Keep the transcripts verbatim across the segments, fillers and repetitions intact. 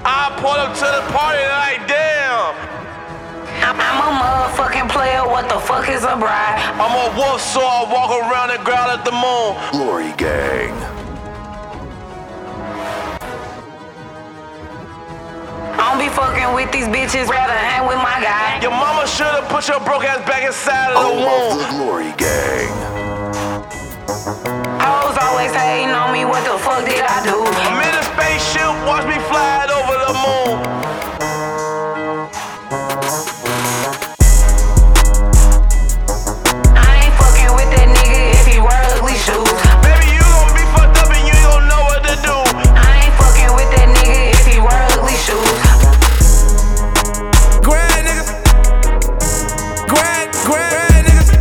I pull up to the party like damn. I'm a motherfucking player, what the fuck is a bride? I'm a wolf, so I walk around and growl at the moon. Glory Gang. I don't be fucking with these bitches, rather hang with my guy. Your mama should've put your broke ass back inside of the Home womb. of the Glory Gang. Hoes always hating on me, what the fuck did I do? I'm in a spaceship, watch me fly it over the moon. I ain't fucking with that nigga if he wear ugly shoes. Baby, you gon' be fucked up and you ain't gon' know what to do. I ain't fucking with that nigga if he wear ugly shoes. Grand niggas. Grand, grand niggas.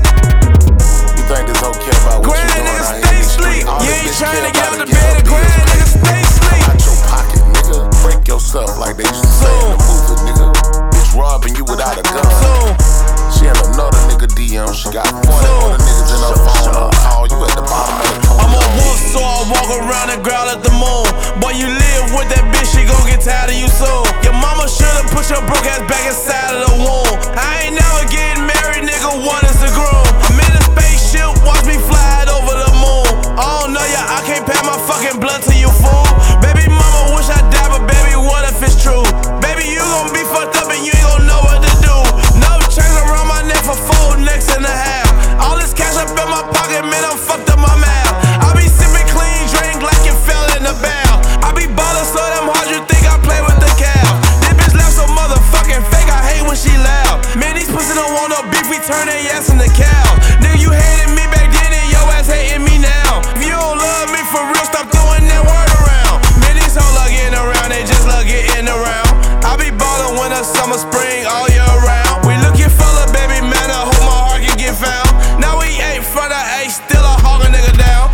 You think this hoe care about what Grand you doing niggas out stay here in these sleep. streets? All You this ain't bitch trying care to get about out the is bed. getting her Grand bills niggas stay sleep. Out your pocket, nigga. Break yourself like they used to say in the movie, nigga. Bitch robbing you without a gun. Soon. She in another nigga D M. She got forty other niggas in her phone. I'll call you at the bottom of the I'm a phone. wolf, so I walk around and growl at the moon. Boy, you live with that bitch, she gon' get tired of you soon. Your mama should've put your broke ass back inside of the womb. I ain't never getting married, nigga, one is the groom. I'm in a spaceship, watch me fly it over the moon. I don't know ya, I can't pass my fucking blunt to you, fool. Baby mama wish I died, but baby, what if it's true? Baby, you gon' be fucked up and you ain't gon' know what to do. No chains around my neck for four necks and a half. All this cash up in my pocket, man, I'm fucked up my mouth. I be sipping clean drink like it fell in the barrel. I be ballin' so damn hard you think I play with the cow. This bitch laugh so motherfucking fake, I hate when she loud. Man, these pussies don't want no beef, we turn their ass into cows. Nigga, you hated me back then and your ass hating me now. If you don't love me for real, stop throwing that word around. Man, these hoes love getting around, they just love getting around. I be ballin' winter, summer, spring, all year round. We looking fella, baby man, I hope my heart can get found. Now we ain't front of eight, still a hog a nigga down.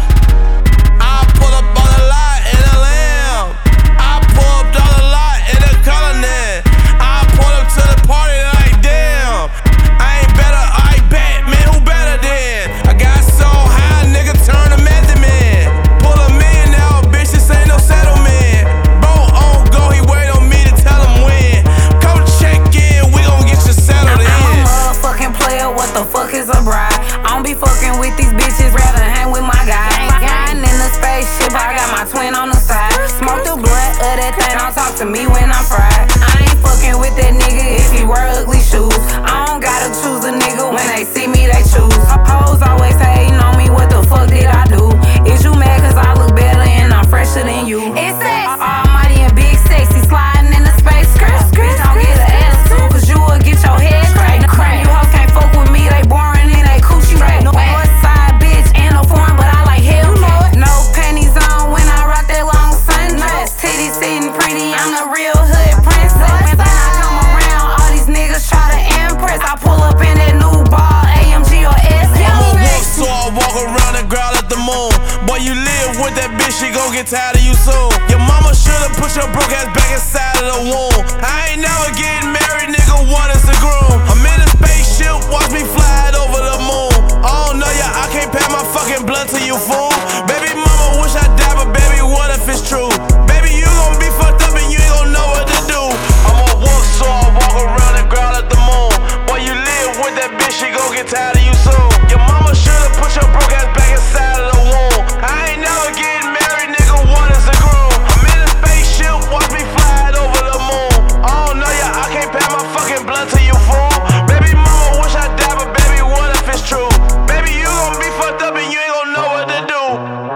I pull up on the lot in a lamb. I pull up on the lot in a colonnade. I pull up to the party like damn. I ain't better, I bet, man, who better than? I got so high, nigga, turn a method man. Pull a million now, bitch, this ain't no settlement. Bro on go, he wait on me to tell him when. Come check in, we gon' get you settled in. I'm a motherfucking player, what the fuck is a bride? I don't be fucking with these bitches, rather hang with my guy. Riding in the spaceship, I got my twin on the side. Smoke the blunt of that thing, don't talk to me when I'm fried. I ain't fucking with that nigga if he wear ugly shoes. I don't gotta choose a nigga, when they see me, they choose. Hoes always hating on me, what the fuck did I do? Is you mad cause I look better and I'm fresher than you? It's sex. Almighty and big sexy, sliding in the space skirt. Bitch, don't get an attitude, cause you will get your head cracked. You hoes can't fuck with me, they boring and they coochie straight. No west side bitch, ain't no foreign, but I like Hellcat. No panties on when I rock that long sundress. Titties sitting pretty, I'm the real hood princess. When I come around, all these niggas try to impress. I pull up in that new ball, A M G or S. I'm a wolf, so I walk around and growl at the moon. Boy, you live with that bitch, she gon' get tired of you soon. Your mama should've put your broke ass back inside of the womb. I ain't never getting married, nigga, one is the groom. I'm in a spaceship, watch me fly it over the moon. I don't know ya, I can't pass my fucking blunt to you, fool. Baby mama wish I died, but baby, what if it's true? Baby, you gon' be fucked up and you ain't gon' know what to do. I'm a wolf, so I walk around and growl at the moon. Boy, you live with that bitch, she gon' get tired of you soon. Your mama should've put your broke ass back inside of the womb. I ain't never getting married, nigga, one is the groom. I'm in a spaceship, watch me fly it over the moon. I don't know ya, I can't pass my fucking blunt to you, fool. Baby mama wish I died, but baby, what if it's true? Baby, you gon' be fucked up and you ain't gon' know what to do.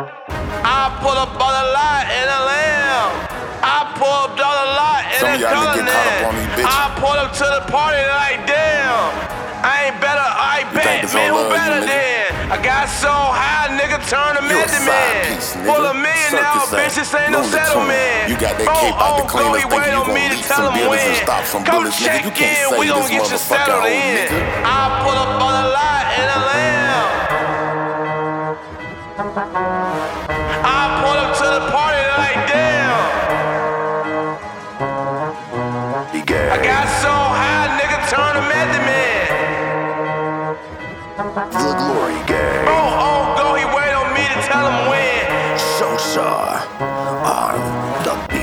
I pull up on the lot in a lamb. I pull up on the lot in Some a of y'all niggas get caught up on these colonnade. bitches. I pull up to the party like damn. I ain't better, I You think bet, this man, hoe who love you, better nigga? than? I got so high, nigga, turn a You a method side man. piece, nigga. Pull a million now, Circus bitch, act. this ain't no Looney Tunes. settlement. You got that Bro, cape out the on go, cleaners he thinking wait you on gon' me to leak tell some him buildings and when. stop some Come bullets, check nigga. You can't in, say we gon' this get you motherfucker settled old, in. nigga. I pull up on the lot in a lamb. I pull up to the party like damn. He gay. I got so high, nigga, turn a method man. The Glory Gang. Bro, on go, he wait on me to tell him when. So sorry. On the